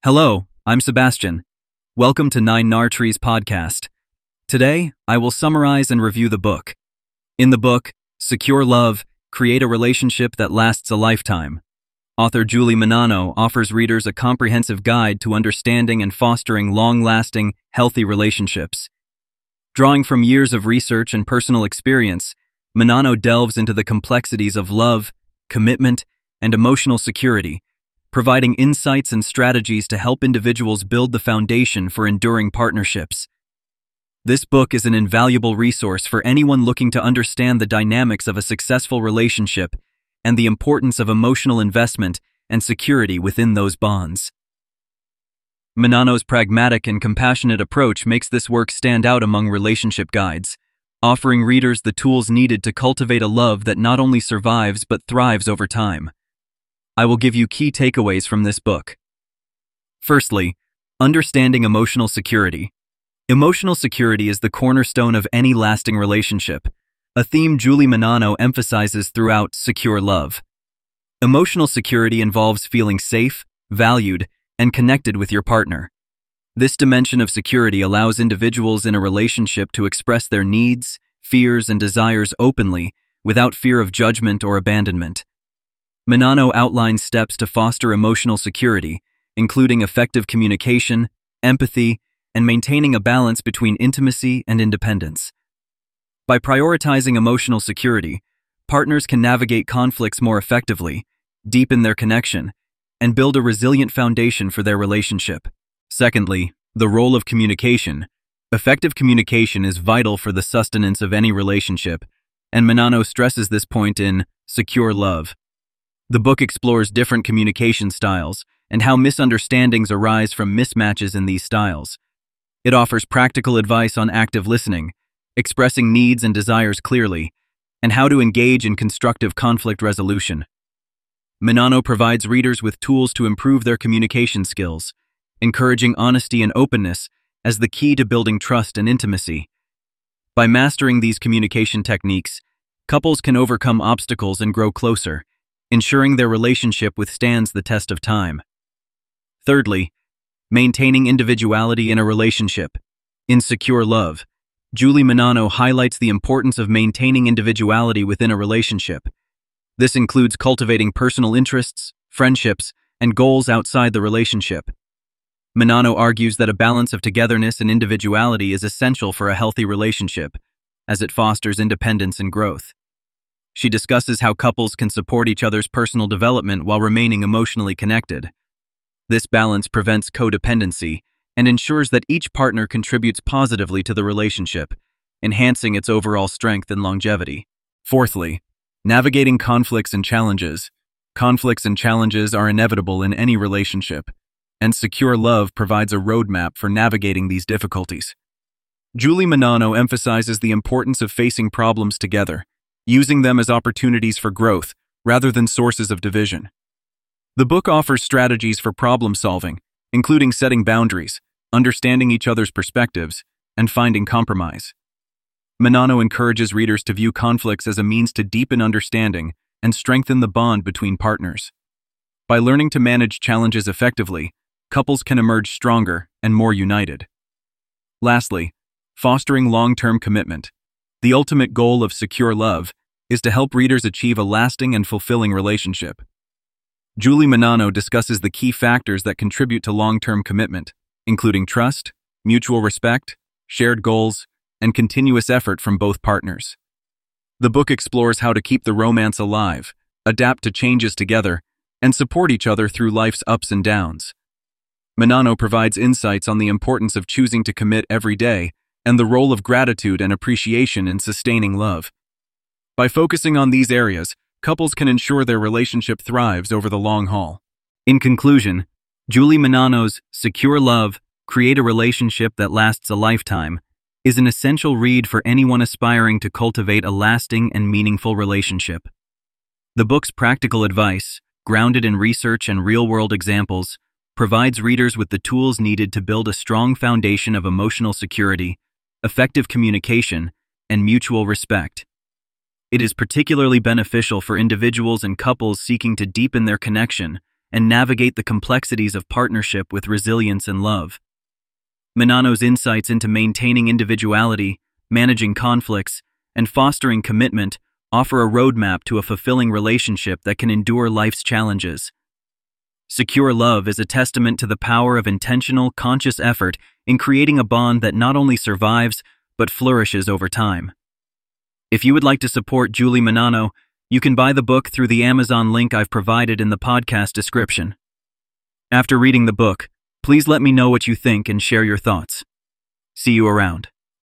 Hello, I'm Sebastian. Welcome to Nine Nar Trees podcast. Today, I will summarize and review the book. In the book, Secure Love, Create a Relationship that Lasts a Lifetime, author Julie Menano offers readers a comprehensive guide to understanding and fostering long-lasting, healthy relationships. Drawing from years of research and personal experience, Menano delves into the complexities of love, commitment, and emotional security, providing insights and strategies to help individuals build the foundation for enduring partnerships. This book is an invaluable resource for anyone looking to understand the dynamics of a successful relationship and the importance of emotional investment and security within those bonds. Menano's pragmatic and compassionate approach makes this work stand out among relationship guides, offering readers the tools needed to cultivate a love that not only survives but thrives over time. I will give you key takeaways from this book. Firstly, understanding emotional security. Emotional security is the cornerstone of any lasting relationship, a theme Julie Menano emphasizes throughout Secure Love. Emotional security involves feeling safe, valued, and connected with your partner. This dimension of security allows individuals in a relationship to express their needs, fears, and desires openly without fear of judgment or abandonment. Menano outlines steps to foster emotional security, including effective communication, empathy, and maintaining a balance between intimacy and independence. By prioritizing emotional security, partners can navigate conflicts more effectively, deepen their connection, and build a resilient foundation for their relationship. Secondly, the role of communication. Effective communication is vital for the sustenance of any relationship, and Menano stresses this point in Secure Love. The book explores different communication styles and how misunderstandings arise from mismatches in these styles. It offers practical advice on active listening, expressing needs and desires clearly, and how to engage in constructive conflict resolution. Menano provides readers with tools to improve their communication skills, encouraging honesty and openness as the key to building trust and intimacy. By mastering these communication techniques, couples can overcome obstacles and grow closer, ensuring their relationship withstands the test of time. Thirdly, maintaining individuality in a relationship. In Secure Love, Julie Menano highlights the importance of maintaining individuality within a relationship. This includes cultivating personal interests, friendships, and goals outside the relationship. Menano argues that a balance of togetherness and individuality is essential for a healthy relationship, as it fosters independence and growth. She discusses how couples can support each other's personal development while remaining emotionally connected. This balance prevents codependency and ensures that each partner contributes positively to the relationship, enhancing its overall strength and longevity. Fourthly, navigating conflicts and challenges. Conflicts and challenges are inevitable in any relationship, and Secure Love provides a roadmap for navigating these difficulties. Julie Menano emphasizes the importance of facing problems together, using them as opportunities for growth rather than sources of division. The book offers strategies for problem solving, including setting boundaries, understanding each other's perspectives, and finding compromise. Menano encourages readers to view conflicts as a means to deepen understanding and strengthen the bond between partners. By learning to manage challenges effectively, couples can emerge stronger and more united. Lastly, fostering long-term commitment. The ultimate goal of Secure Love is to help readers achieve a lasting and fulfilling relationship. Julie Menano discusses the key factors that contribute to long-term commitment, including trust, mutual respect, shared goals, and continuous effort from both partners. The book explores how to keep the romance alive, adapt to changes together, and support each other through life's ups and downs. Menano provides insights on the importance of choosing to commit every day and the role of gratitude and appreciation in sustaining love. By focusing on these areas, couples can ensure their relationship thrives over the long haul. In conclusion, Julie Menano's Secure Love, Create a Relationship that Lasts a Lifetime is an essential read for anyone aspiring to cultivate a lasting and meaningful relationship. The book's practical advice, grounded in research and real-world examples, provides readers with the tools needed to build a strong foundation of emotional security, effective communication, and mutual respect. It is particularly beneficial for individuals and couples seeking to deepen their connection and navigate the complexities of partnership with resilience and love. Manano's insights into maintaining individuality, managing conflicts, and fostering commitment offer a roadmap to a fulfilling relationship that can endure life's challenges. Secure Love is a testament to the power of intentional, conscious effort in creating a bond that not only survives, but flourishes over time. If you would like to support Julie Manano, you can buy the book through the Amazon link I've provided in the podcast description. After reading the book, please let me know what you think and share your thoughts. See you around.